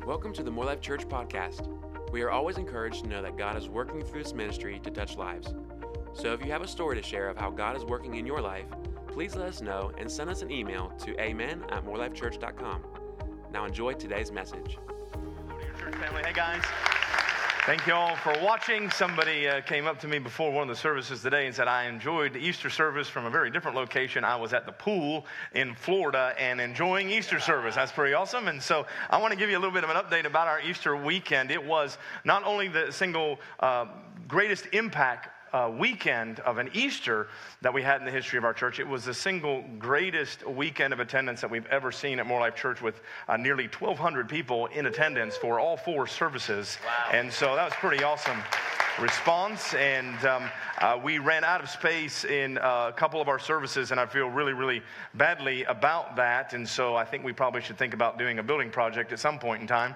Welcome to the More Life Church podcast. We are always encouraged to know that God is working through this ministry to touch lives. So if you have a story to share of how God is working in your life, please let us know and send us an email to amen@morelifechurch.com. Now enjoy today's message. Hello to your church family. Hey guys. Thank you all for watching. Somebody came up to me before one of the services today and said, I enjoyed the Easter service from a very different location. I was at the pool in Florida and enjoying Easter service. That's pretty awesome. And so I want to give you a little bit of an update about our Easter weekend. It was not only the single greatest impact weekend of an Easter that we had in the history of our church. It was the single greatest weekend of attendance that we've ever seen at More Life Church, with nearly 1,200 people in attendance for all four services. Wow. And so that was pretty awesome response. And we ran out of space in a couple of our services, and I feel really, really badly about that. And so I think we probably should think about doing a building project at some point in time.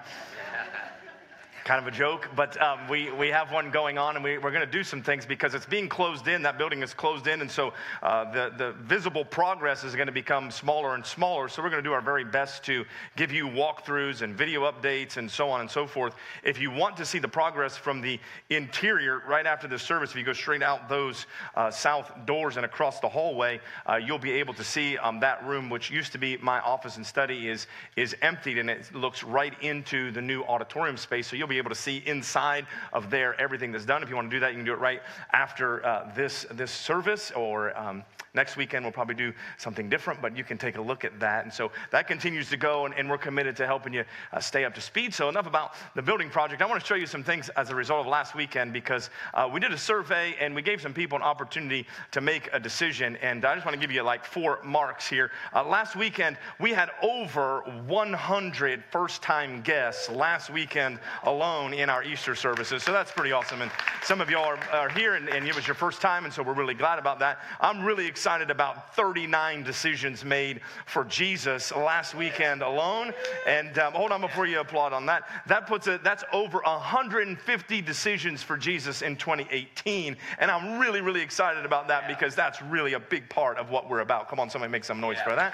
Kind of a joke, but we have one going on, and we're going to do some things because it's being closed in. That building is closed in, and so the visible progress is going to become smaller and smaller. So we're going to do our very best to give you walkthroughs and video updates and so on and so forth. If you want to see the progress from the interior right after the service, if you go straight out those south doors and across the hallway, you'll be able to see that room, which used to be my office and study, is emptied, and it looks right into the new auditorium space. So you'll be able to see inside of there everything that's done. If you want to do that, you can do it right after this service, or next weekend we'll probably do something different, but you can take a look at that. And so that continues to go, and we're committed to helping you stay up to speed. So enough about the building project. I want to show you some things as a result of last weekend, because we did a survey and we gave some people an opportunity to make a decision, and I just want to give you like 4 marks here. Last weekend we had over 100 first-time guests last weekend alone in our Easter services. So that's pretty awesome. And some of y'all are here, and it was your first time, and so we're really glad about that. I'm really excited about 39 decisions made for Jesus last weekend alone. And hold on before you applaud on that. That's over 150 decisions for Jesus in 2018. And I'm really, really excited about that, because that's really a big part of what we're about. Come on, somebody make some noise for that.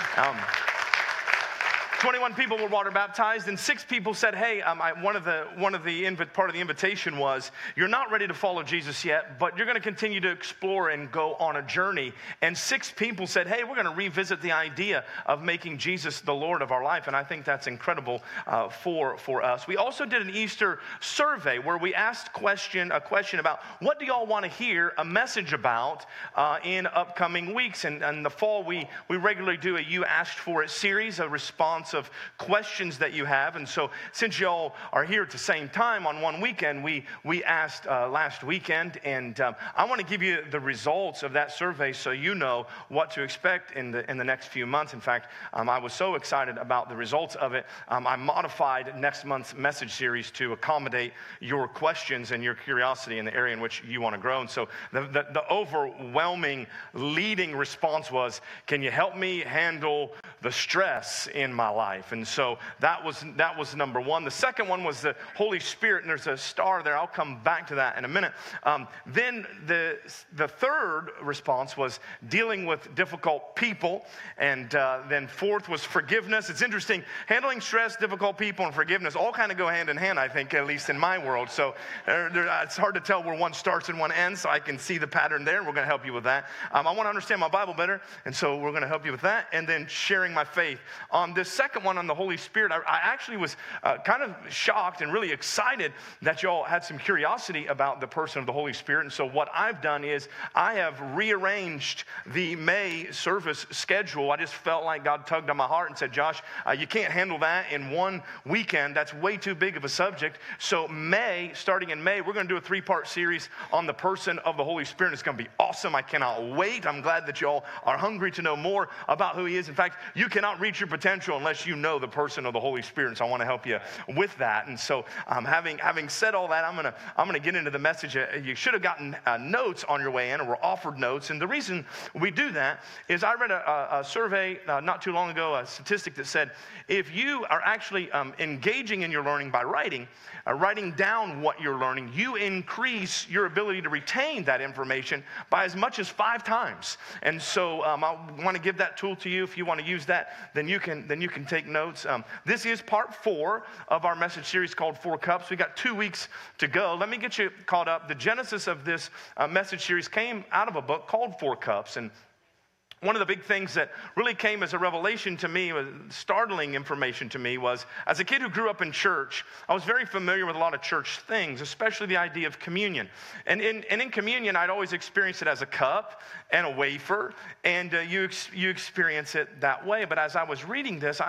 21 people were water baptized, and 6 people said, hey, part of the invitation was, you're not ready to follow Jesus yet, but you're going to continue to explore and go on a journey. And 6 people said, hey, we're going to revisit the idea of making Jesus the Lord of our life. And I think that's incredible for us. We also did an Easter survey where we asked a question about, what do y'all want to hear a message about in upcoming weeks? And in the fall, we regularly do a You Asked For It series, a response of questions that you have. And so since y'all are here at the same time on one weekend, we asked last weekend, and I want to give you the results of that survey so you know what to expect in the next few months. In fact, I was so excited about the results of it, I modified next month's message series to accommodate your questions and your curiosity in the area in which you want to grow. And so the overwhelming leading response was, can you help me handle the stress in my life? And so that was number one. The second one was the Holy Spirit, and there's a star there. I'll come back to that in a minute. Then the third response was dealing with difficult people, and then fourth was forgiveness. It's interesting, handling stress, difficult people, and forgiveness all kind of go hand in hand, I think, at least in my world. So it's hard to tell where one starts and one ends, so I can see the pattern there. We're going to help you with that. I want to understand my Bible better, and so we're going to help you with that. And then sharing my faith. On this second one on the Holy Spirit, I actually was kind of shocked and really excited that y'all had some curiosity about the person of the Holy Spirit. And so what I've done is I have rearranged the May service schedule. I just felt like God tugged on my heart and said, Josh, you can't handle that in one weekend. That's way too big of a subject. So starting in May, we're going to do a 3-part series on the person of the Holy Spirit. It's going to be awesome. I cannot wait. I'm glad that y'all are hungry to know more about who he is. In fact, you cannot reach your potential unless you know the person of the Holy Spirit. So I want to help you with that. And so having said all that, I'm going to get into the message. You should have gotten notes on your way in, or were offered notes. And the reason we do that is I read a survey not too long ago, a statistic that said if you are actually engaging in your learning by writing down what you're learning, you increase your ability to retain that information by as much as 5 times. And so I want to give that tool to you. If you want to use that, then you can take notes. This is part 4 of our message series called 4 Cups. We got 2 weeks to go. Let me get you caught up. The genesis of this message series came out of a book called 4 Cups. And one of the big things that really came as a revelation to me, startling information to me, was as a kid who grew up in church, I was very familiar with a lot of church things, especially the idea of communion. And in communion, I'd always experienced it as a cup and a wafer, and you experience it that way. But as I was reading this,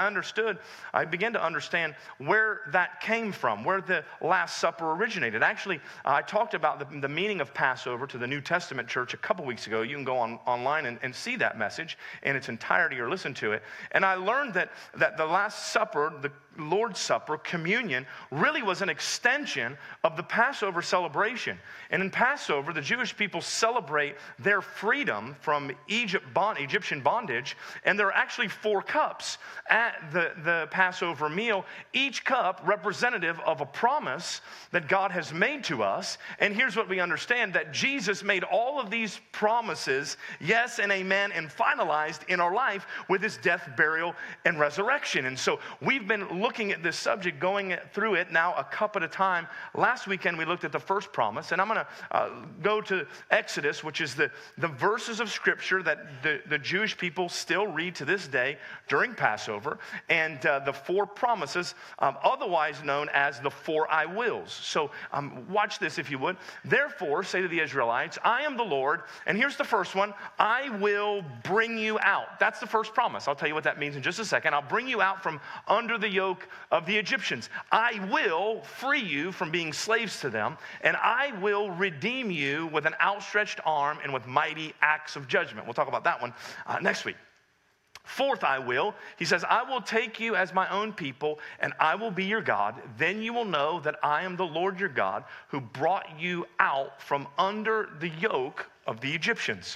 I began to understand where that came from, where the Last Supper originated. Actually, I talked about the meaning of Passover to the New Testament church a couple weeks ago. You can go online and see that message in its entirety or listen to it. And I learned that the Last Supper, the Lord's Supper, communion, really was an extension of the Passover celebration. And in Passover, the Jewish people celebrate their freedom from Egyptian bondage, and there are actually 4 cups at the Passover meal, each cup representative of a promise that God has made to us. And here's what we understand, that Jesus made all of these promises, yes and amen, and finalized in our life with his death, burial, and resurrection. And so we've been looking at this subject, going through it now a cup at a time. Last weekend we looked at the first promise, and I'm going to go to Exodus, which is the verses of Scripture that the Jewish people still read to this day during Passover, and the 4 promises, otherwise known as the 4 I wills. So watch this if you would. Therefore, say to the Israelites, I am the Lord, and here's the first one, I will bring you out. That's the first promise. I'll tell you what that means in just a second. I'll bring you out from under the yoke of the Egyptians. I will free you from being slaves to them, and I will redeem you with an outstretched arm and with mighty acts of judgment. We'll talk about that one next week. Fourth, I will. He says, I will take you as my own people, and I will be your God. Then you will know that I am the Lord your God, who brought you out from under the yoke of the Egyptians.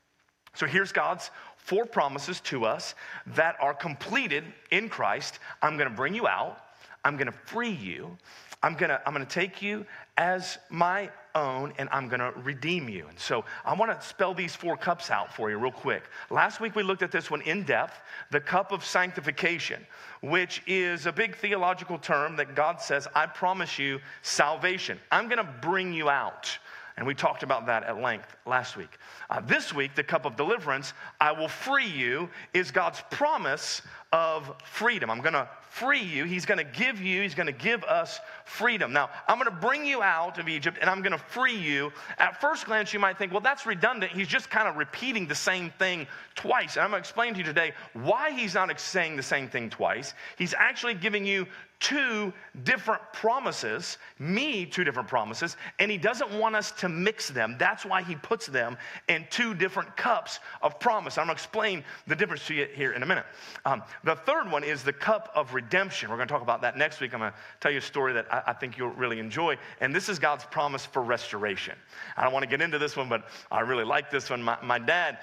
So here's God's 4 promises to us that are completed in Christ. I'm going to bring you out. I'm going to free you. I'm going to take you as my own, and I'm going to redeem you. And so I want to spell these 4 cups out for you real quick. Last week we looked at this one in depth, the cup of sanctification, which is a big theological term that God says, I promise you salvation. I'm going to bring you out. And we talked about that at length last week. This week, the cup of deliverance, I will free you, is God's promise of freedom. I'm going to free you. He's going to give us freedom. Now, I'm going to bring you out of Egypt, and I'm going to free you. At first glance, you might think, well, that's redundant. He's just kind of repeating the same thing twice. And I'm going to explain to you today why he's not saying the same thing twice. He's actually giving you 2 different promises, 2 different promises, and he doesn't want us to mix them. That's why he puts them in 2 different cups of promise. I'm going to explain the difference to you here in a minute. The third one is the cup of redemption. We're going to talk about that next week. I'm going to tell you a story that I think you'll really enjoy, and this is God's promise for restoration. I don't want to get into this one, but I really like this one. My dad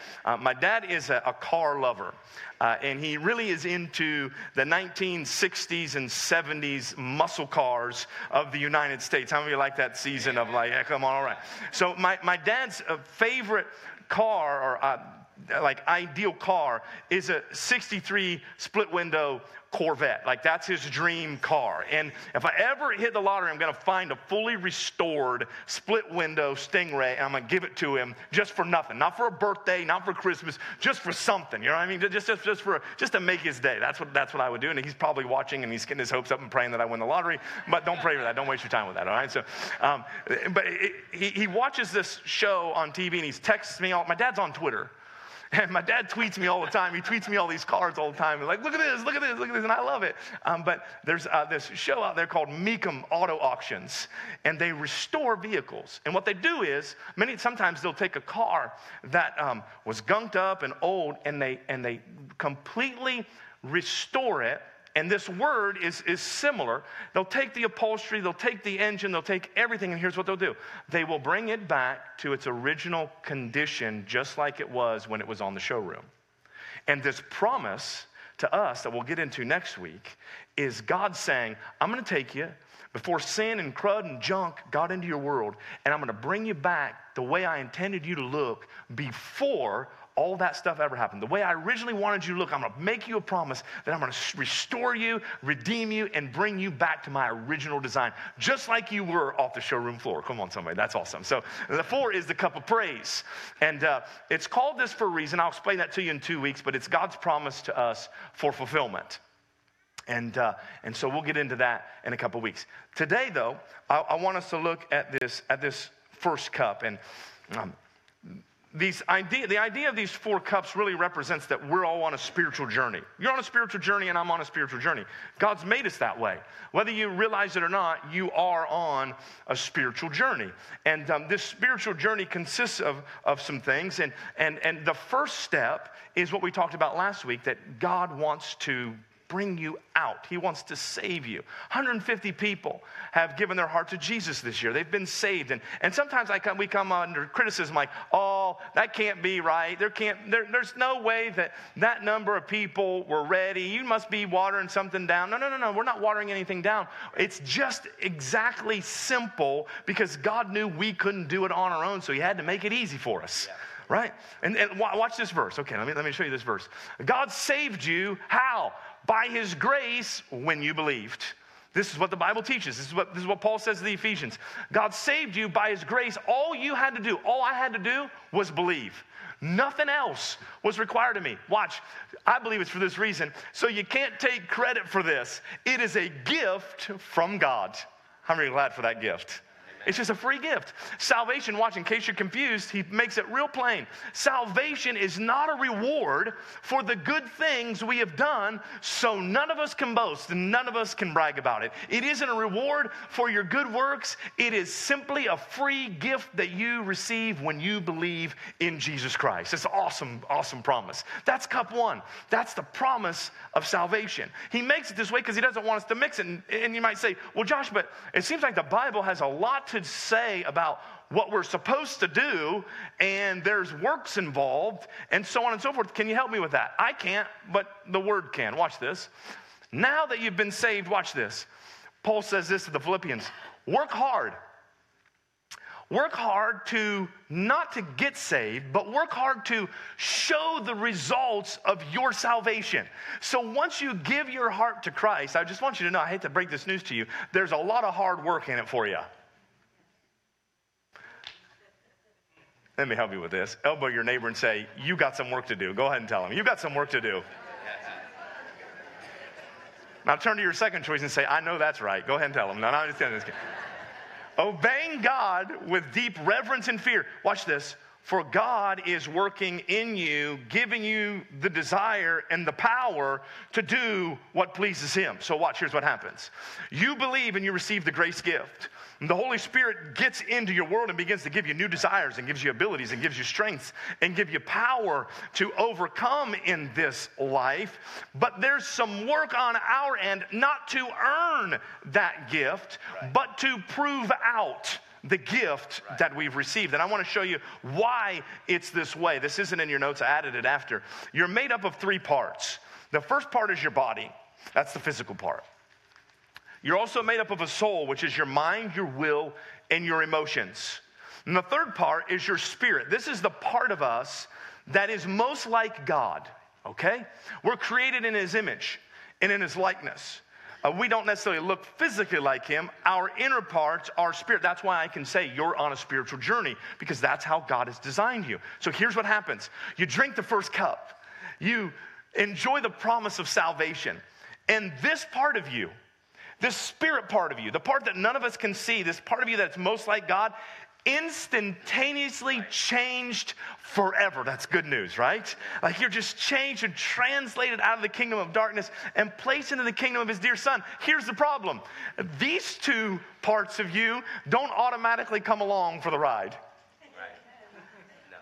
is a car lover. And he really is into the 1960s and 70s muscle cars of the United States. How many of you like that season of like, yeah, come on, all right. So my dad's favorite car, or ideal car, is a 63 split window Corvette. Like, that's his dream car. And if I ever hit the lottery, I'm going to find a fully restored split window Stingray, and I'm going to give it to him just for nothing. Not for a birthday, not for Christmas, just for something. You know what I mean? Just to make his day. That's what I would do. And he's probably watching, and he's getting his hopes up and praying that I win the lottery. But don't pray for that. Don't waste your time with that. All right. So, but he watches this show on TV, and he texts me all. My dad's on Twitter. And my dad tweets me all the time. He tweets me all these cards all the time. He's like, look at this, look at this, look at this, and I love it. But there's this show out there called Mecum Auto Auctions, and they restore vehicles. And what they do is, sometimes they'll take a car that was gunked up and old, and they completely restore it. And this word is similar. They'll take the upholstery, they'll take the engine, they'll take everything, and here's what they'll do. They will bring it back to its original condition, just like it was when it was on the showroom. And this promise to us that we'll get into next week is God saying, I'm going to take you before sin and crud and junk got into your world, and I'm going to bring you back the way I intended you to look before all that stuff ever happened. The way I originally wanted you to look, I'm going to make you a promise that I'm going to restore you, redeem you, and bring you back to my original design, just like you were off the showroom floor. Come on, somebody. That's awesome. So the 4 is the cup of praise. And it's called this for a reason. I'll explain that to you in 2 weeks, but it's God's promise to us for fulfillment. And so we'll get into that in a couple weeks. Today, though, I want us to look at this first cup. And the idea of these 4 cups really represents that we're all on a spiritual journey. You're on a spiritual journey, and I'm on a spiritual journey. God's made us that way. Whether you realize it or not, you are on a spiritual journey. And this spiritual journey consists of some things. And the first step is what we talked about last week, that God wants to bring you out. He wants to save you. 150 people have given their heart to Jesus this year. They've been saved. And sometimes we come under criticism like, oh, that can't be right. There's no way that number of people were ready. You must be watering something down. No. We're not watering anything down. It's just exactly simple because God knew we couldn't do it on our own, so he had to make it easy for us. Yeah. Right? And watch this verse. Okay, let me show you this verse. God saved you, how? By his grace when you believed. This is what the Bible teaches. This is what Paul says to the Ephesians. God saved you by his grace. All I had to do was believe. Nothing else was required of me. Watch. I believe it's for this reason. So you can't take credit for this. It is a gift from God. How many are glad for that gift? It's just a free gift. Salvation, watch, in case you're confused, he makes it real plain. Salvation is not a reward for the good things we have done, so none of us can boast and none of us can brag about it. It isn't a reward for your good works. It is simply a free gift that you receive when you believe in Jesus Christ. It's an awesome, awesome promise. That's cup 1. That's the promise of salvation. He makes it this way because he doesn't want us to mix it. And you might say, well, Josh, but it seems like the Bible has a lot to say about what we're supposed to do, and there's works involved, and so on and so forth. Can you help me with that? I can't, but the Word can. Watch this. Now that you've been saved, watch this. Paul says this to the Philippians. Work hard. Work hard to not to get saved, but work hard to show the results of your salvation. So once you give your heart to Christ, I just want you to know, I hate to break this news to you, there's a lot of hard work in it for you. Let me help you with this. Elbow your neighbor and say, you got some work to do. Go ahead and tell him, you got some work to do. Now turn to your second choice and say, I know that's right. Go ahead and tell him. No, I'm just kidding. Obeying God with deep reverence and fear. Watch this. For God is working in you, giving you the desire and the power to do what pleases him. So watch, here's what happens. You believe and you receive the grace gift. And the Holy Spirit gets into your world and begins to give you new desires and gives you abilities and gives you strengths and give you power to overcome in this life. But there's some work on our end, not to earn that gift, but to prove out the gift that we've received. And I want to show you why it's this way. This isn't in your notes. I added it after. You're made up of 3 parts. The first part is your body. That's the physical part. You're also made up of a soul, which is your mind, your will, and your emotions. And the third part is your spirit. This is the part of us that is most like God, okay? We're created in his image and in his likeness. We don't necessarily look physically like him. Our inner parts, our spirit. That's why I can say you're on a spiritual journey, because that's how God has designed you. So here's what happens. You drink the first cup. You enjoy the promise of salvation. And this part of you, this spirit part of you, the part that none of us can see, this part of you that's most like God, instantaneously changed forever. That's good news, right? Like you're just changed and translated out of the kingdom of darkness and placed into the kingdom of his dear son. Here's the problem. These 2 parts of you don't automatically come along for the ride. Right.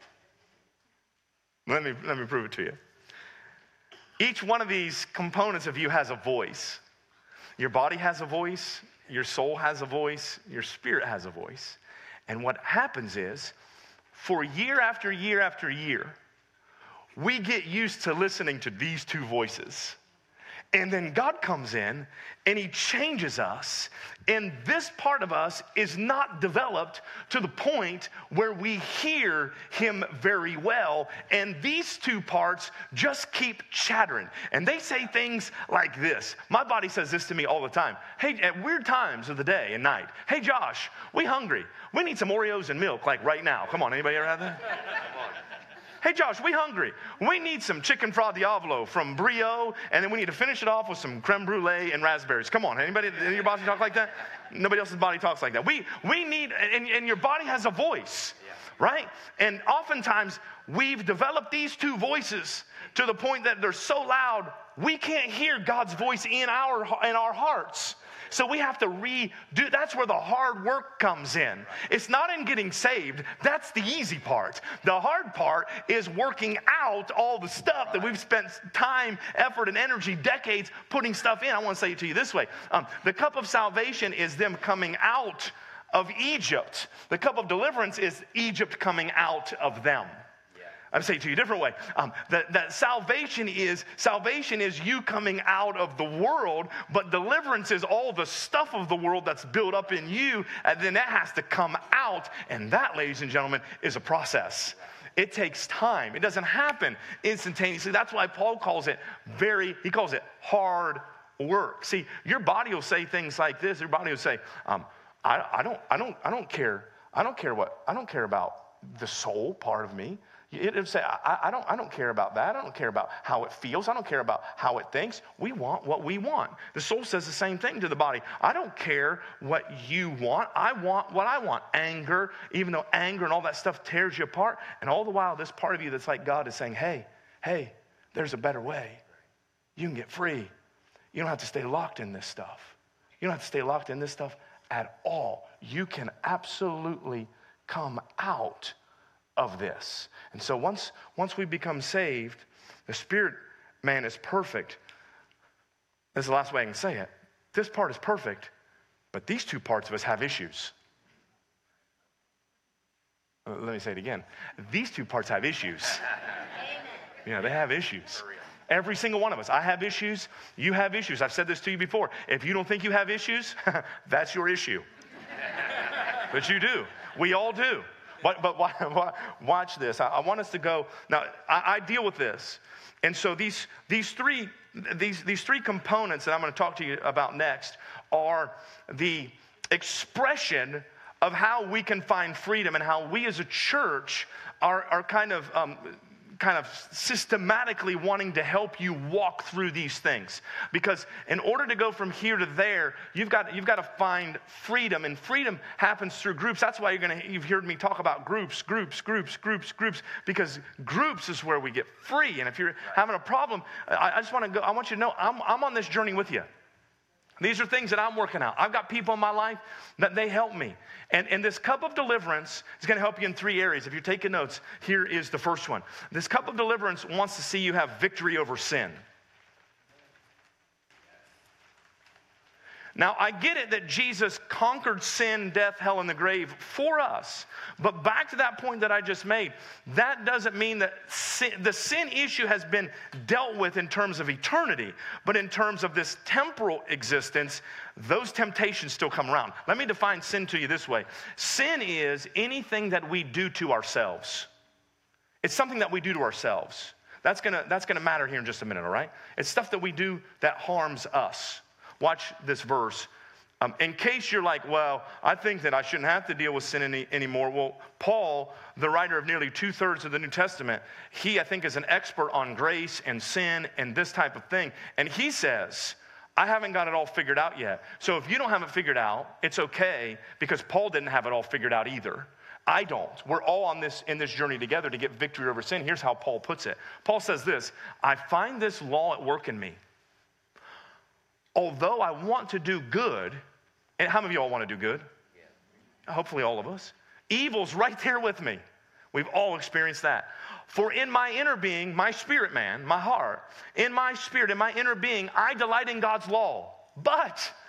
No. Let me prove it to you. Each one of these components of you has a voice. Your body has a voice, your soul has a voice, your spirit has a voice. And what happens is, for year after year after year, we get used to listening to these 2 voices. And then God comes in and he changes us. And this part of us is not developed to the point where we hear him very well. And these two parts just keep chattering. And they say things like this. My body says this to me all the time. Hey, at weird times of the day and night. Hey, Josh, we hungry. We need some Oreos and milk like right now. Come on, anybody ever had that? Hey, Josh, we hungry. We need some chicken fra diavolo from Brio, and then we need to finish it off with some creme brulee and raspberries. Come on, anybody in your body talk like that? Nobody else's body talks like that. We need, and your body has a voice, right? And oftentimes, we've developed these two voices to the point that they're so loud, we can't hear God's voice in our hearts. So we have to redo. That's where the hard work comes in. It's not in getting saved. That's the easy part. The hard part is working out all the stuff that we've spent time, effort, and energy, decades putting stuff in. I want to say it to you this way. The cup of salvation is them coming out of Egypt. The cup of deliverance is Egypt coming out of them. I'm saying it to you a different way. That salvation is you coming out of the world, but deliverance is all the stuff of the world that's built up in you, and then that has to come out. And that, ladies and gentlemen, is a process. It takes time. It doesn't happen instantaneously. That's why Paul calls it hard work. See, your body will say things like this. Your body will say, I don't care about the soul part of me. It'll say, I don't care about that. I don't care about how it feels. I don't care about how it thinks. We want what we want. The soul says the same thing to the body. I don't care what you want. I want what I want. Anger, even though anger and all that stuff tears you apart. And all the while, this part of you that's like God is saying, hey, there's a better way. You can get free. You don't have to stay locked in this stuff. You don't have to stay locked in this stuff at all. You can absolutely come out of this. And so once we become saved, the spirit man is perfect. That's the last way I can say it. This part is perfect, but these two parts of us have issues. Let me say it again. These two parts have issues. Yeah, they have issues. Every single one of us. I have issues. You have issues. I've said this to you before. If you don't think you have issues, that's your issue. But you do. We all do. But watch this. I want us to go. Now, I deal with this. And so these three components that I'm going to talk to you about next are the expression of how we can find freedom and how we as a church are kind of systematically wanting to help you walk through these things. Because in order to go from here to there, you've got to find freedom, and freedom happens through groups. That's why you've heard me talk about groups, because groups is where we get free. And if you're having a problem, I want you to know I'm on this journey with you. These are things that I'm working out. I've got people in my life that they help me. And this cup of deliverance is going to help you in three areas. If you're taking notes, here is the first one. This cup of deliverance wants to see you have victory over sin. Now, I get it that Jesus conquered sin, death, hell, and the grave for us. But back to that point that I just made, that doesn't mean that the sin issue has been dealt with in terms of eternity. But in terms of this temporal existence, those temptations still come around. Let me define sin to you this way. Sin is anything that we do to ourselves. It's something that we do to ourselves. That's gonna matter here in just a minute, all right? It's stuff that we do that harms us. Watch this verse. In case you're like, well, I think that I shouldn't have to deal with sin anymore. Well, Paul, the writer of nearly 2/3 of the New Testament, he, I think, is an expert on grace and sin and this type of thing. And he says, I haven't got it all figured out yet. So if you don't have it figured out, it's okay, because Paul didn't have it all figured out either. I don't. We're all in this journey together to get victory over sin. Here's how Paul puts it. Paul says this, I find this law at work in me. Although I want to do good, and how many of y'all want to do good? Yeah. Hopefully all of us. Evil's right there with me. We've all experienced that. For in my inner being, my spirit man, my heart, in my spirit, in my inner being, I delight in God's law. But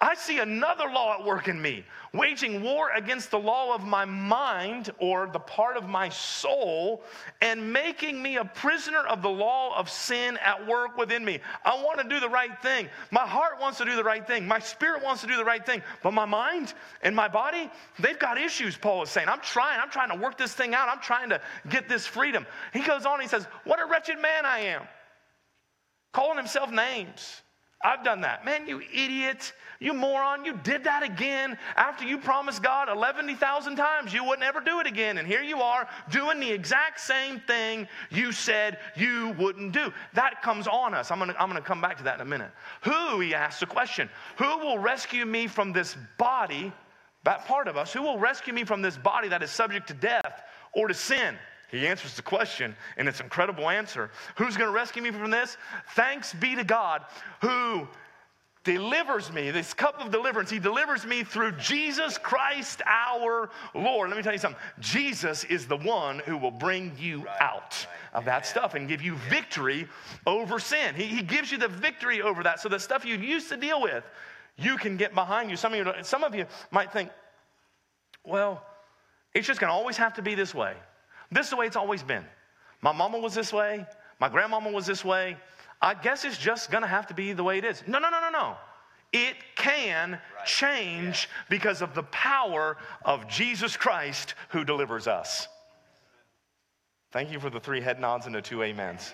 I see another law at work in me, waging war against the law of my mind, or the part of my soul, and making me a prisoner of the law of sin at work within me. I want to do the right thing. My heart wants to do the right thing. My spirit wants to do the right thing. But my mind and my body, they've got issues, Paul is saying. I'm trying to work this thing out. I'm trying to get this freedom. He goes on, he says, what a wretched man I am. Calling himself names. I've done that. Man, you idiot, you moron, you did that again after you promised God 11,000 times you wouldn't ever do it again. And here you are doing the exact same thing you said you wouldn't do. That comes on us. I'm gonna come back to that in a minute. Who, he asks the question, who will rescue me from this body, that part of us, who will rescue me from this body that is subject to death or to sin? He answers the question, and it's an incredible answer. Who's going to rescue me from this? Thanks be to God who delivers me, this cup of deliverance. He delivers me through Jesus Christ our Lord. Let me tell you something. Jesus is the one who will bring you out of that stuff and give you victory over sin. He gives you the victory over that. So the stuff you used to deal with, you can get behind you. Some of you might think, well, it's just going to always have to be this way. This is the way it's always been. My mama was this way. My grandmama was this way. I guess it's just going to have to be the way it is. No. It can change because of the power of Jesus Christ who delivers us. Thank you for the 3 head nods and the 2 amens.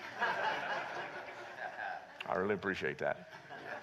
I really appreciate that.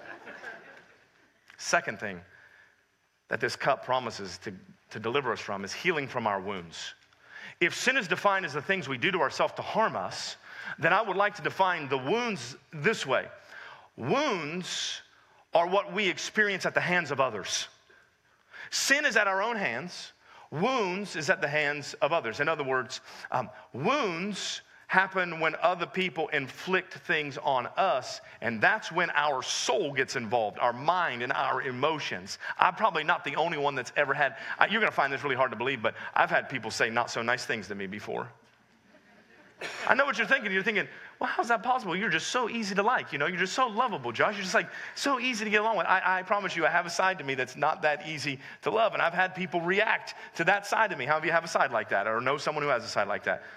Second thing that this cup promises to deliver us from is healing from our wounds. If sin is defined as the things we do to ourselves to harm us, then I would like to define the wounds this way. Wounds are what we experience at the hands of others. Sin is at our own hands. Wounds is at the hands of others. In other words, wounds happen when other people inflict things on us, and that's when our soul gets involved, our mind and our emotions. I'm probably not the only one that's ever had, you're going to find this really hard to believe, but I've had people say not so nice things to me before. I know what you're thinking. You're thinking, well, how's that possible? You're just so easy to like, you're just so lovable, Josh. You're just like so easy to get along with. I promise you, I have a side to me that's not that easy to love, and I've had people react to that side of me. How do you have a side like that, or know someone who has a side like that?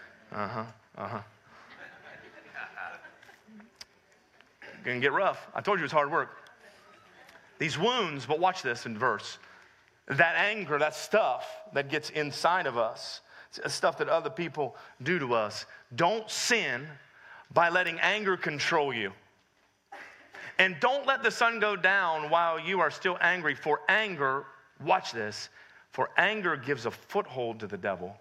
Gonna get rough. I told you it's hard work. These wounds, but watch this in verse. That anger, that stuff that gets inside of us, stuff that other people do to us. Don't sin by letting anger control you. And don't let the sun go down while you are still angry. For anger, watch this, for anger gives a foothold to the devil.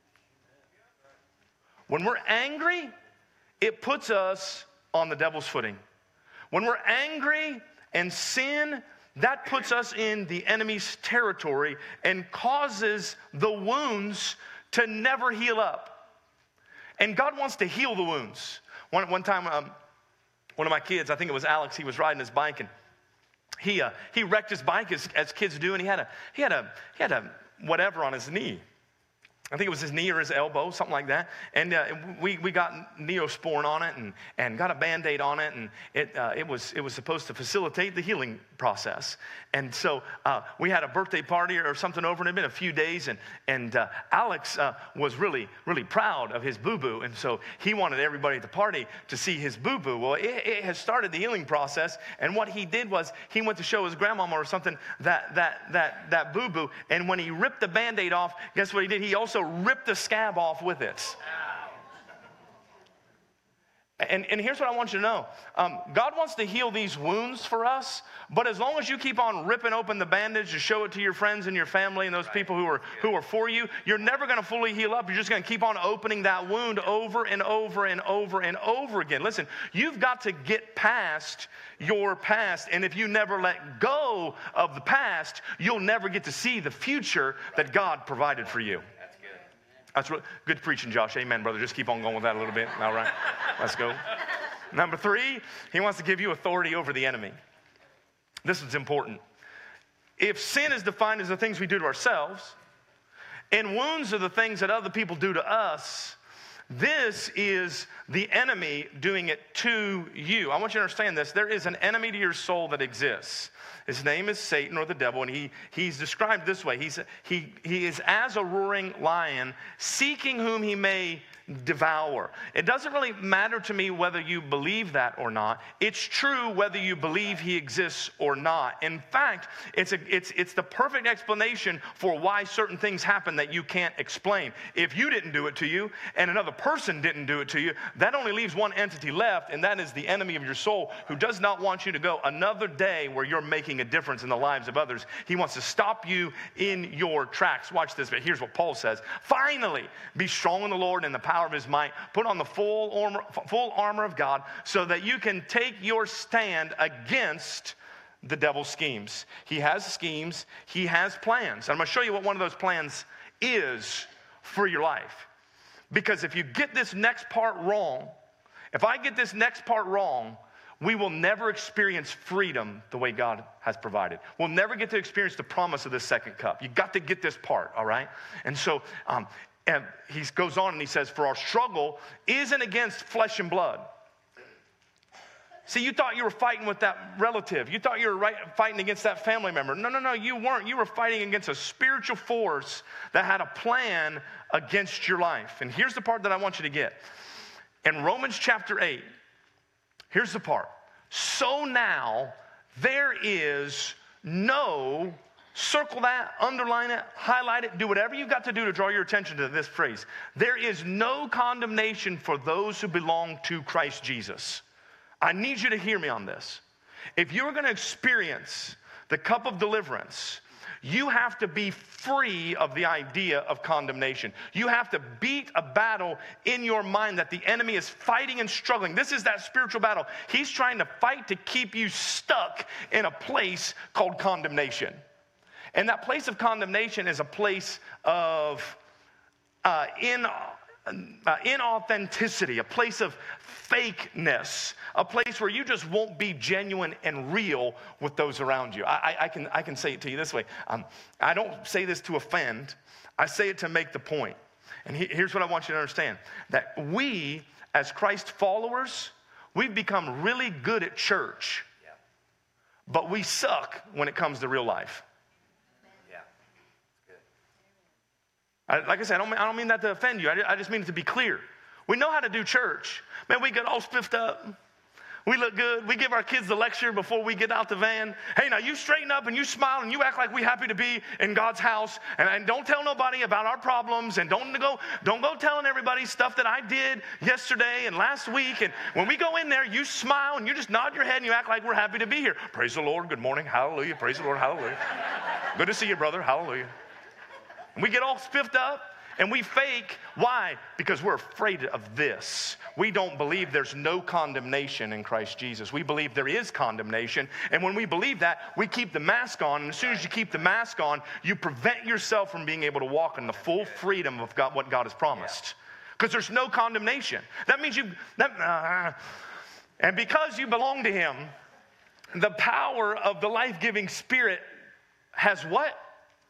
When we're angry, it puts us on the devil's footing. When we're angry and sin, that puts us in the enemy's territory and causes the wounds to never heal up. And God wants to heal the wounds. One time, one of my kids, I think it was Alex, he was riding his bike, and he wrecked his bike as kids do, and he had a whatever on his knee. I think it was his knee or his elbow, something like that. And we got Neosporin on it and got a Band-Aid on it, and it was supposed to facilitate the healing process. And so we had a birthday party or something over, and it had been a few days, and Alex was really, really proud of his boo-boo, and so he wanted everybody at the party to see his boo-boo. Well, it has started the healing process, and what he did was he went to show his grandmama or something that boo-boo, and when he ripped the Band-Aid off, guess what he did? He also ripped the scab off with it. And here's what I want you to know. God wants to heal these wounds for us, but as long as you keep on ripping open the bandage to show it to your friends and your family and those people who are for you, you're never going to fully heal up. You're just going to keep on opening that wound over and over and over and over again. Listen, you've got to get past your past, and if you never let go of the past, you'll never get to see the future that God provided for you. That's good preaching, Josh. Amen, brother. Just keep on going with that a little bit. All right, let's go. Number 3, he wants to give you authority over the enemy. This is important. If sin is defined as the things we do to ourselves, and wounds are the things that other people do to us, This is the enemy doing it to you. I want you to understand this. There is an enemy to your soul that exists. His name is Satan, or the devil, and he's described this way. He is as a roaring lion, seeking whom he may devour. It doesn't really matter to me whether you believe that or not. It's true whether you believe he exists or not. In fact, it's the perfect explanation for why certain things happen that you can't explain. If you didn't do it to you and another person didn't do it to you, that only leaves one entity left, and that is the enemy of your soul, who does not want you to go another day where you're making a difference in the lives of others. He wants to stop you in your tracks. Watch this, but here's what Paul says. Finally, be strong in the Lord and the power of his might. Put on the full armor of God so that you can take your stand against the devil's schemes. He has schemes. He has plans. And I'm going to show you what one of those plans is for your life. Because if you get this next part wrong, if I get this next part wrong, we will never experience freedom the way God has provided. We'll never get to experience the promise of this second cup. You got to get this part, all right? And so, and he goes on and he says, for our struggle isn't against flesh and blood. See, you thought you were fighting with that relative. You thought you were fighting against that family member. No, you weren't. You were fighting against a spiritual force that had a plan against your life. And here's the part that I want you to get. In Romans chapter 8, here's the part. So now there is no, circle that, underline it, highlight it, do whatever you've got to do to draw your attention to this phrase. There is no condemnation for those who belong to Christ Jesus. I need you to hear me on this. If you're going to experience the cup of deliverance, you have to be free of the idea of condemnation. You have to beat a battle in your mind that the enemy is fighting and struggling. This is that spiritual battle. He's trying to fight to keep you stuck in a place called condemnation. And that place of condemnation is a place of inauthenticity, a place of fakeness, a place where you just won't be genuine and real with those around you. I can say it to you this way. I don't say this to offend. I say it to make the point. And here's what I want you to understand. That we, as Christ followers, we've become really good at church, but we suck when it comes to real life. Like I said, I don't mean that to offend you. I just mean it to be clear. We know how to do church. Man, we get all spiffed up. We look good. We give our kids the lecture before we get out the van. Hey, now you straighten up and you smile and you act like we're happy to be in God's house. And don't tell nobody about our problems. And don't go telling everybody stuff that I did yesterday and last week. And when we go in there, you smile and you just nod your head and you act like we're happy to be here. Praise the Lord. Good morning. Hallelujah. Praise the Lord. Hallelujah. Good to see you, brother. Hallelujah. We get all spiffed up and we fake. Why? Because we're afraid of this. We don't believe there's no condemnation in Christ Jesus. We believe there is condemnation. And when we believe that, we keep the mask on. And as soon as you keep the mask on, you prevent yourself from being able to walk in the full freedom of God, what God has promised. Because there's no condemnation. That means and because you belong to him, the power of the life-giving Spirit has what?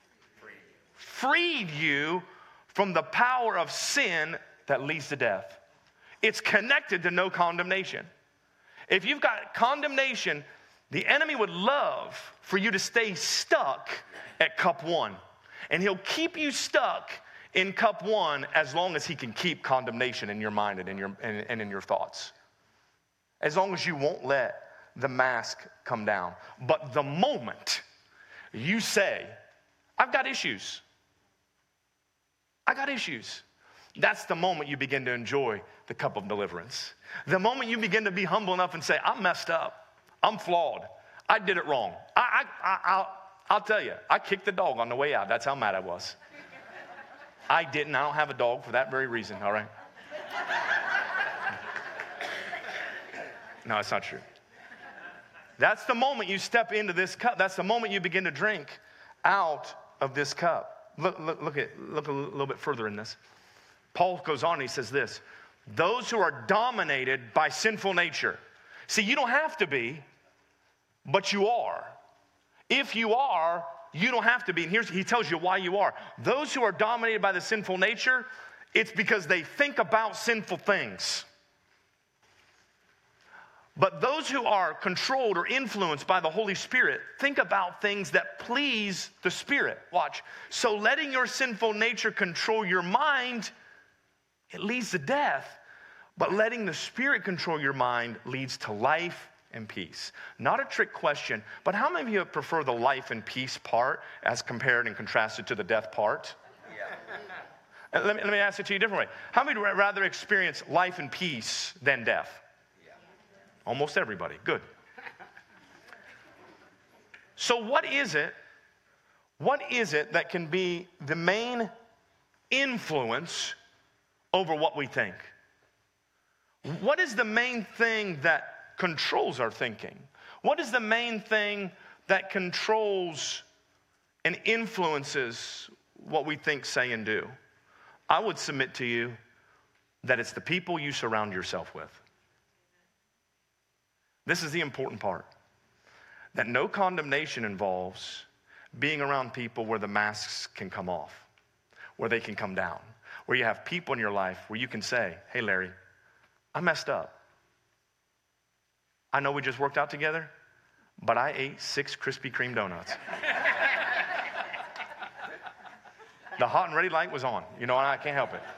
Freed you from the power of sin that leads to death. It's connected to no condemnation. If you've got condemnation, the enemy would love for you to stay stuck at cup one. And he'll keep you stuck in cup one as long as he can keep condemnation in your mind and in your thoughts. As long as you won't let the mask come down. But the moment you say, I've got issues. That's the moment you begin to enjoy the cup of deliverance. The moment you begin to be humble enough and say, I'm messed up. I'm flawed. I did it wrong. I'll tell you, I kicked the dog on the way out. That's how mad I was. I didn't. I don't have a dog for that very reason, all right? No, it's not true. That's the moment you step into this cup. That's the moment you begin to drink out of this cup. Look a little bit further in this. Paul goes on and he says this. Those who are dominated by sinful nature. See, you don't have to be, but you are. If you are, you don't have to be. And he tells you why you are. Those who are dominated by the sinful nature, it's because they think about sinful things. But those who are controlled or influenced by the Holy Spirit think about things that please the Spirit. Watch. So letting your sinful nature control your mind, it leads to death. But letting the Spirit control your mind leads to life and peace. Not a trick question, but how many of you prefer the life and peace part as compared and contrasted to the death part? Yeah. Let me ask it to you a different way. How many would rather experience life and peace than death? Almost everybody. Good. So what is it that can be the main influence over what we think? What is the main thing that controls our thinking? What is the main thing that controls and influences what we think, say, and do? I would submit to you that it's the people you surround yourself with. This is the important part. That no condemnation involves being around people where the masks can come off, where they can come down, where you have people in your life where you can say, hey, Larry, I messed up. I know we just worked out together, but I ate 6 Krispy Kreme donuts. The hot and ready light was on, and I can't help it.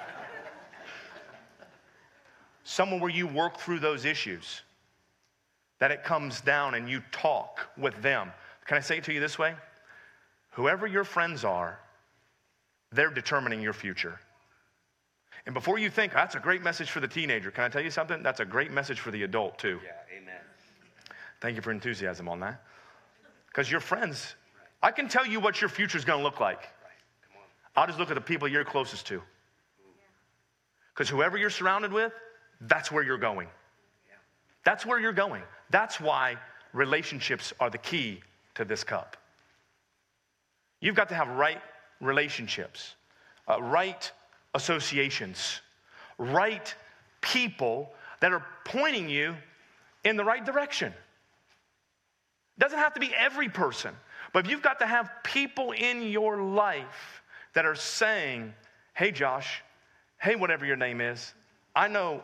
Someone where you work through those issues, that it comes down and you talk with them. Can I say it to you this way? Whoever your friends are, they're determining your future. And before you think, that's a great message for the teenager, can I tell you something? That's a great message for the adult too. Yeah, amen. Thank you for enthusiasm on that. Because your friends, I can tell you what your future's gonna look like. Come on. I'll just look at the people you're closest to. Because whoever you're surrounded with, that's where you're going. That's where you're going. That's why relationships are the key to this cup. You've got to have right relationships, right associations, right people that are pointing you in the right direction. It doesn't have to be every person, but you've got to have people in your life that are saying, hey, Josh, hey, whatever your name is, I know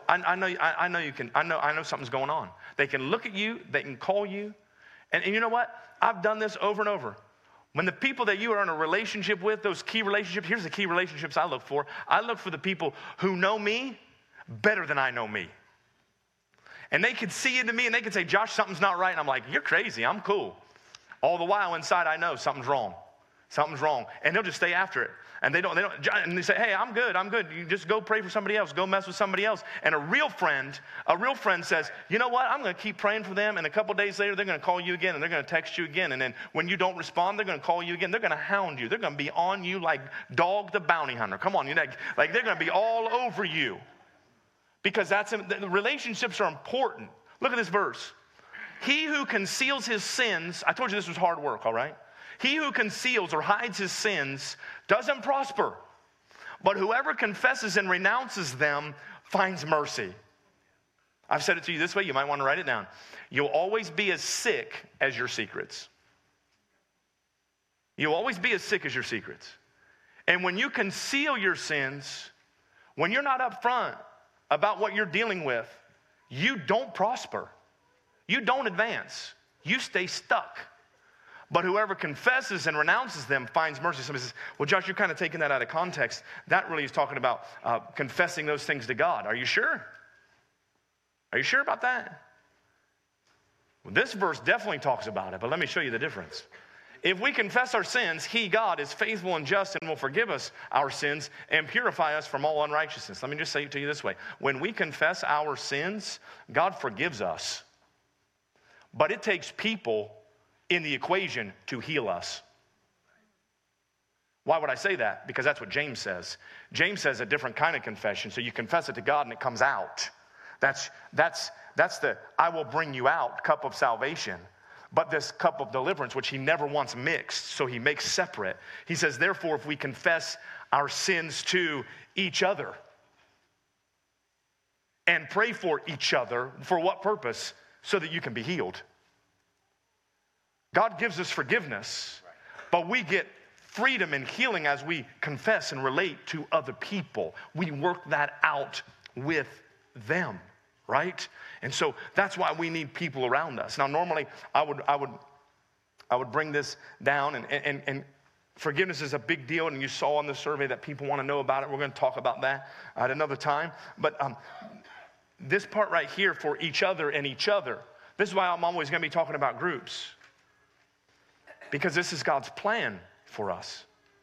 something's going on. They can look at you, they can call you, and you know what? I've done this over and over. When the people that you are in a relationship with, those key relationships, here's the key relationships I look for. I look for the people who know me better than I know me. And they could see into me and they could say, Josh, something's not right. And I'm like, you're crazy, I'm cool. All the while inside I know something's wrong. Something's wrong. And they'll just stay after it. And they don't, and they say, hey, I'm good. You just go pray for somebody else. Go mess with somebody else. And a real friend says, you know what? I'm going to keep praying for them. And a couple days later, they're going to call you again and they're going to text you again. And then when you don't respond, they're going to call you again. They're going to hound you. They're going to be on you like Dog the Bounty Hunter. Come on. Like they're going to be all over you. Because the relationships are important. Look at this verse. He who conceals his sins, I told you this was hard work, all right? He who conceals or hides his sins doesn't prosper, but whoever confesses and renounces them finds mercy. I've said it to you this way, you might want to write it down. You'll always be as sick as your secrets. You'll always be as sick as your secrets. And when you conceal your sins, when you're not upfront about what you're dealing with, you don't prosper. You don't advance. You stay stuck. But whoever confesses and renounces them finds mercy. Somebody says, well, Josh, you're kind of taking that out of context. That really is talking about confessing those things to God. Are you sure? Are you sure about that? Well, this verse definitely talks about it, but let me show you the difference. If we confess our sins, He, God, is faithful and just and will forgive us our sins and purify us from all unrighteousness. Let me just say it to you this way. When we confess our sins, God forgives us. But it takes people in the equation to heal us. Why would I say that? Because that's what James says. James says a different kind of confession. So you confess it to God and it comes out. That's the I will bring you out cup of salvation. But this cup of deliverance, which he never wants mixed, so he makes separate. He says, therefore, if we confess our sins to each other and pray for each other, for what purpose? So that you can be healed. God gives us forgiveness, but we get freedom and healing as we confess and relate to other people. We work that out with them, right? And so that's why we need people around us. Now, normally I would bring this down, and forgiveness is a big deal, and you saw in the survey that people want to know about it. We're going to talk about that at another time. But this part right here for each other and each other, this is why I'm always going to be talking about groups, because this is God's plan for us.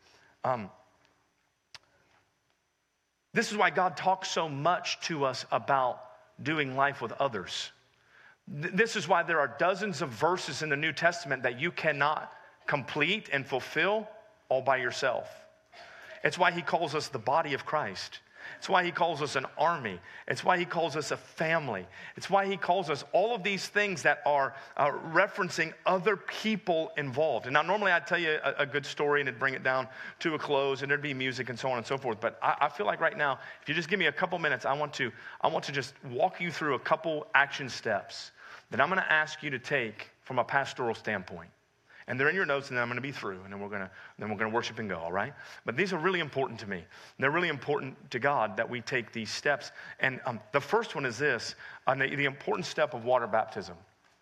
This is why God talks so much to us about doing life with others. This is why there are dozens of verses in the New Testament that you cannot complete and fulfill all by yourself. It's why he calls us the body of Christ. It's why he calls us an army. It's why he calls us a family. It's why he calls us all of these things that are referencing other people involved. And now normally I'd tell you a good story and it'd bring it down to a close and there'd be music and so on and so forth. But I feel like right now, if you just give me a couple minutes, I want to just walk you through a couple action steps that I'm going to ask you to take from a pastoral standpoint. And they're in your notes, and then I'm going to be through, and then we're going to worship and go, all right? But these are really important to me. They're really important to God that we take these steps. And the first one is this, the important step of water baptism.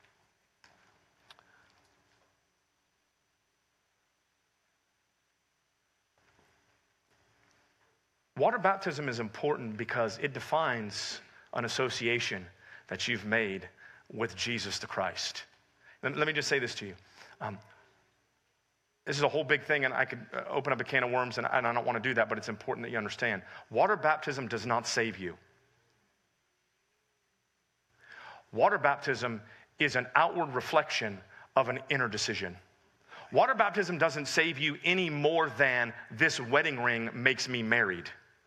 Water baptism is important because it defines an association that you've made with Jesus the Christ. Let me just say this to you. This is a whole big thing, and I could open up a can of worms, and I don't want to do that, but it's important that you understand. Water baptism does not save you. Water baptism is an outward reflection of an inner decision. Water baptism doesn't save you any more than this wedding ring makes me married.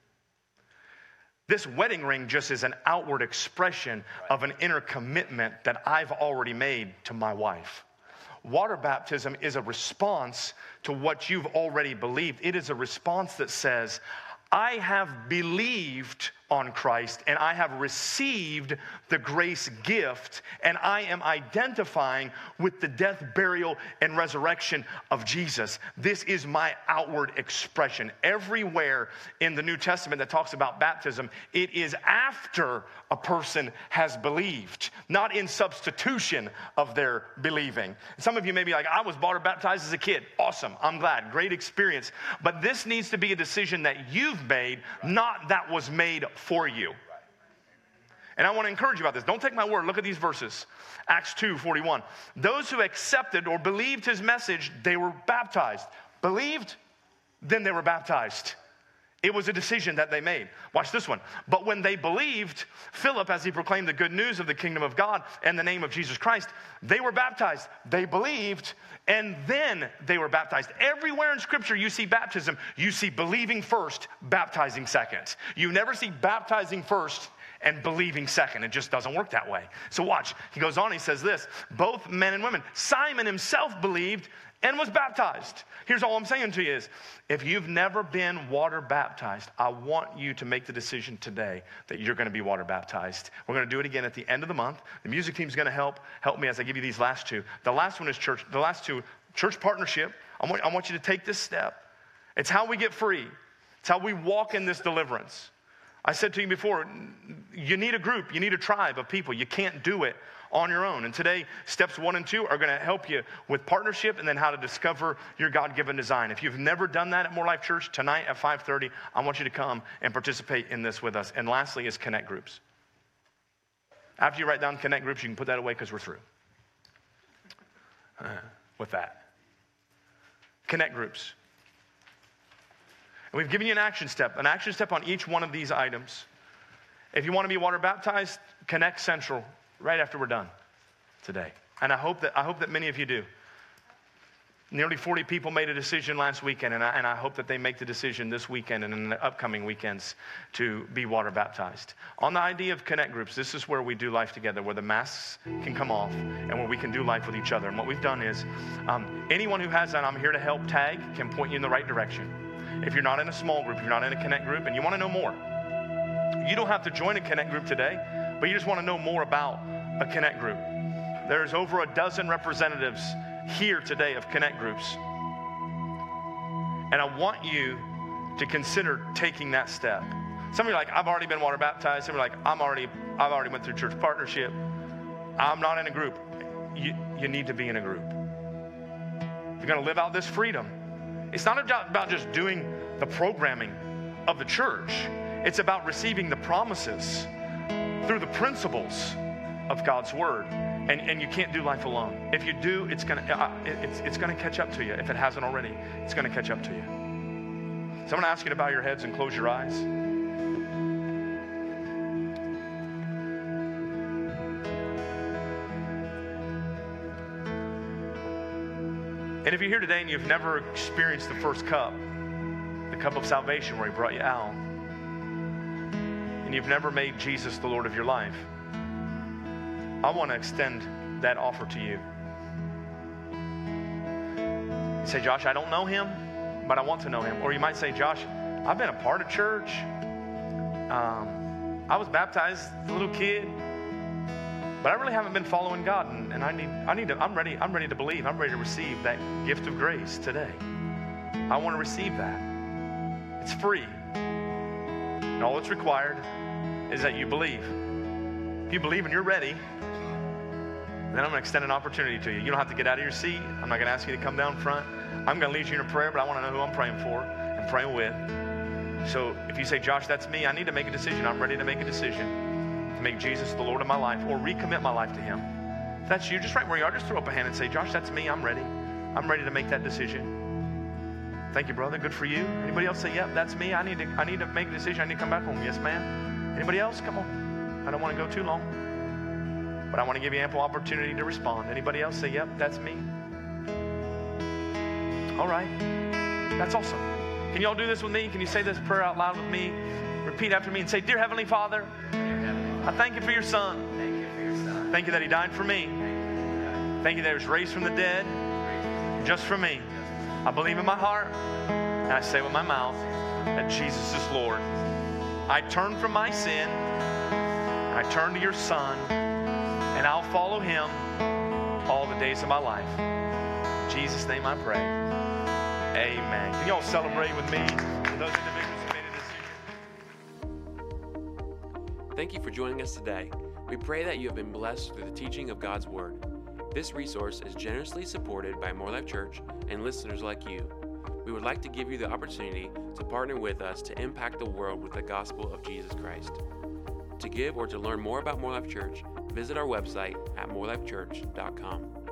This wedding ring just is an outward expression of an inner commitment that I've already made to my wife. Water baptism is a response to what you've already believed. It is a response that says, I have believed on Christ and I have received the grace gift, and I am identifying with the death, burial, and resurrection of Jesus. This is my outward expression. Everywhere in the New Testament that talks about baptism, it is after a person has believed, not in substitution of their believing. Some of you may be like, I was water baptized as a kid. Awesome. I'm glad. Great experience. But this needs to be a decision that you've made, not that was made for you. And I want to encourage you about this. Don't take my word. Look at these verses. Acts 2:41. Those who accepted or believed his message, they were baptized. Believed, then they were baptized. It was a decision that they made. Watch this one. But when they believed Philip as he proclaimed the good news of the kingdom of God and the name of Jesus Christ, they were baptized. They believed, and then they were baptized. Everywhere in Scripture you see baptism, you see believing first, baptizing second. You never see baptizing first and believing second. It just doesn't work that way. So watch. He goes on, he says this, both men and women. Simon himself believed and was baptized. Here's all I'm saying to you is, if you've never been water baptized, I want you to make the decision today that you're going to be water baptized. We're going to do it again at the end of the month. The music team's going to help me as I give you these last two. The last one is church. The last two, church partnership. I want you to take this step. It's how we get free. It's how we walk in this deliverance. I said to you before, you need a group. You need a tribe of people. You can't do it on your own. And today, steps 1 and 2 are going to help you with partnership and then how to discover your God-given design. If you've never done that at More Life Church, tonight at 5:30, I want you to come and participate in this with us. And lastly is connect groups. After you write down connect groups, you can put that away because we're through with that. Connect groups. And we've given you an action step on each one of these items. If you want to be water baptized, connect Central right after we're done today. And I hope that many of you do. Nearly 40 people made a decision last weekend, and I hope that they make the decision this weekend and in the upcoming weekends to be water baptized. On the idea of connect groups, this is where we do life together, where the masks can come off and where we can do life with each other. And what we've done is, anyone who has that I'm here to help tag can point you in the right direction. If you're not in a small group, you're not in a connect group, and you want to know more, you don't have to join a connect group today, but you just want to know more about a connect group. There's over a dozen representatives here today of connect groups. And I want you to consider taking that step. Some of you are like, I've already been water baptized. Some of you are like, I've already went through church partnership. I'm not in a group. You need to be in a group. You're going to live out this freedom. It's not about just doing the programming of the church. It's about receiving the promises through the principles of God's word. And you can't do life alone. If you do, it's gonna catch up to you. If it hasn't already, it's gonna catch up to you. So I'm gonna ask you to bow your heads and close your eyes. And if you're here today and you've never experienced the first cup, the cup of salvation where he brought you out, and you've never made Jesus the Lord of your life, I want to extend that offer to you. You say, Josh, I don't know him, but I want to know him. Or you might say, Josh, I've been a part of church. I was baptized as a little kid, but I really haven't been following God, and I'm ready to believe. I'm ready to receive that gift of grace today. I want to receive that. It's free. And all that's required is that you believe. If you believe and you're ready, then I'm going to extend an opportunity to you. You don't have to get out of your seat. I'm not going to ask you to come down front. I'm going to lead you in a prayer, but I want to know who I'm praying for and praying with. So if you say, Josh, that's me, I need to make a decision. I'm ready to make a decision to make Jesus the Lord of my life or recommit my life to him. If that's you, just right where you are, just throw up a hand and say, Josh, that's me. I'm ready. I'm ready to make that decision. Thank you, brother. Good for you. Anybody else say, yep, that's me. I need to make a decision. I need to come back home. Yes, ma'am. Anybody else? Come on. I don't want to go too long, but I want to give you ample opportunity to respond. Anybody else say, yep, that's me? All right. That's awesome. Can you all do this with me? Can you say this prayer out loud with me? Repeat after me and say, Dear Heavenly Father, I thank you for your son. Thank you that he died for me. Thank you that he was raised from the dead just for me. I believe in my heart and I say with my mouth that Jesus is Lord. I turn from my sin and I turn to your son, and I'll follow him all the days of my life. In Jesus' name I pray. Amen. Can you all celebrate with me for those individuals who made a decision? Thank you for joining us today. We pray that you have been blessed through the teaching of God's Word. This resource is generously supported by More Life Church and listeners like you. We would like to give you the opportunity to partner with us to impact the world with the gospel of Jesus Christ. To give or to learn more about More Life Church, visit our website at morelifechurch.com.